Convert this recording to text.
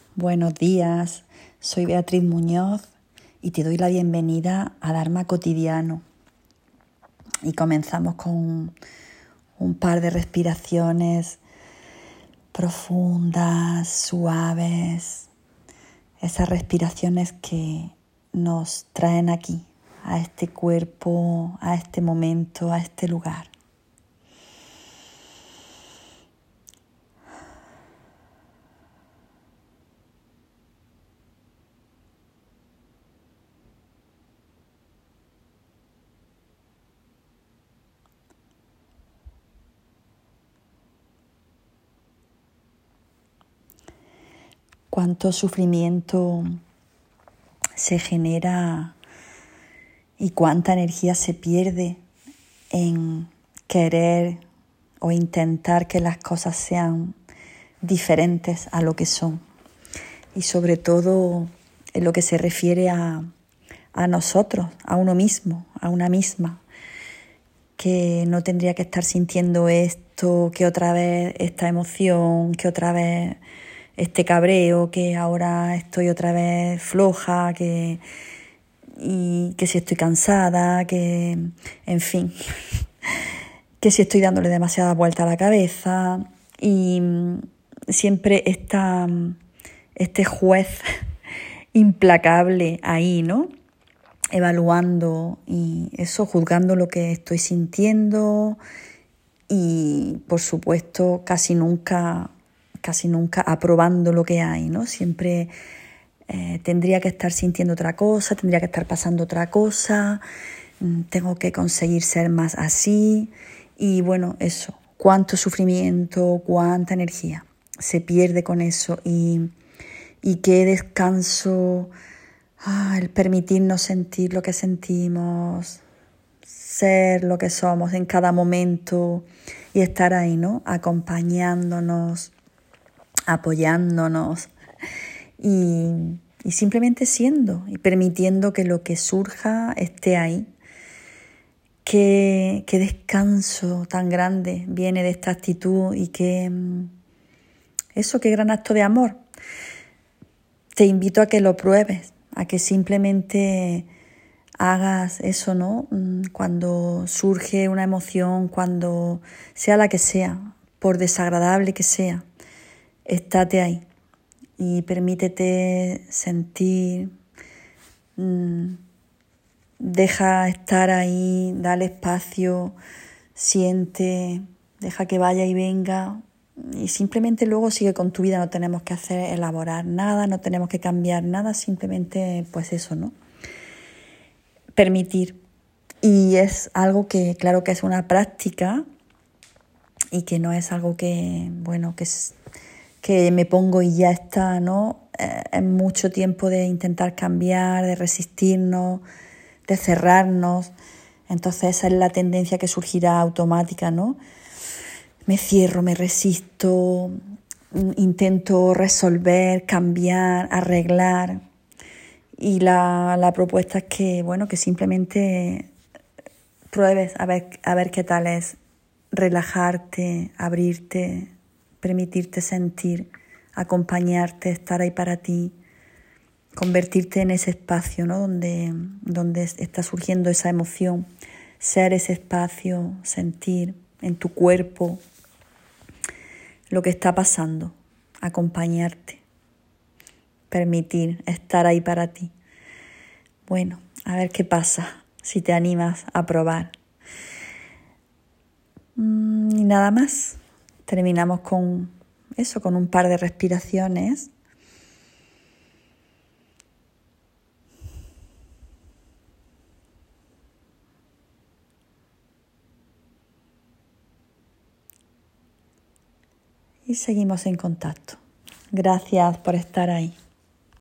Buenos días, soy Beatriz Muñoz y te doy la bienvenida a Dharma Cotidiano. Y comenzamos con un par de respiraciones profundas, suaves, esas respiraciones que nos traen aquí, a este cuerpo, a este momento, a este lugar. Cuánto sufrimiento se genera y cuánta energía se pierde en querer o intentar que las cosas sean diferentes a lo que son. Y sobre todo en lo que se refiere a nosotros, a uno mismo, a una misma, que no tendría que estar sintiendo esto, que otra vez esta emoción, que otra vez este cabreo, que ahora estoy otra vez floja, y que si estoy cansada, que en fin, que si estoy dándole demasiada vuelta a la cabeza y siempre este juez implacable ahí, ¿no? Evaluando y eso, juzgando lo que estoy sintiendo y, por supuesto, casi nunca aprobando lo que hay, ¿no? Siempre tendría que estar sintiendo otra cosa, tendría que estar pasando otra cosa, tengo que conseguir ser más así y bueno, eso, cuánto sufrimiento, cuánta energía se pierde con eso y qué descanso, el permitirnos sentir lo que sentimos, ser lo que somos en cada momento y estar ahí, ¿no? Acompañándonos, apoyándonos y simplemente siendo y permitiendo que lo que surja esté ahí. Qué descanso tan grande viene de esta actitud y qué gran acto de amor. Te invito a que lo pruebes, a que simplemente hagas eso, ¿no? Cuando surge una emoción, cuando sea la que sea, por desagradable que sea, estate ahí y permítete sentir, deja estar ahí, dale espacio, siente, deja que vaya y venga y simplemente luego sigue con tu vida. No tenemos que elaborar nada, no tenemos que cambiar nada, simplemente pues eso, ¿no? Permitir. Y es algo que claro que es una práctica y que no es algo que, bueno, que me pongo y ya está, ¿no? Es mucho tiempo de intentar cambiar, de resistirnos, de cerrarnos. Entonces esa es la tendencia que surgirá automática, ¿no? Me cierro, me resisto, intento resolver, cambiar, arreglar. Y la propuesta es que, bueno, que simplemente pruebes a ver qué tal es relajarte, abrirte, permitirte sentir, acompañarte, estar ahí para ti, convertirte en ese espacio, ¿no? donde está surgiendo esa emoción, ser ese espacio, sentir en tu cuerpo lo que está pasando, acompañarte, permitir estar ahí para ti. Bueno, a ver qué pasa si te animas a probar. Y nada más, terminamos con eso, con un par de respiraciones. Y seguimos en contacto. Gracias por estar ahí.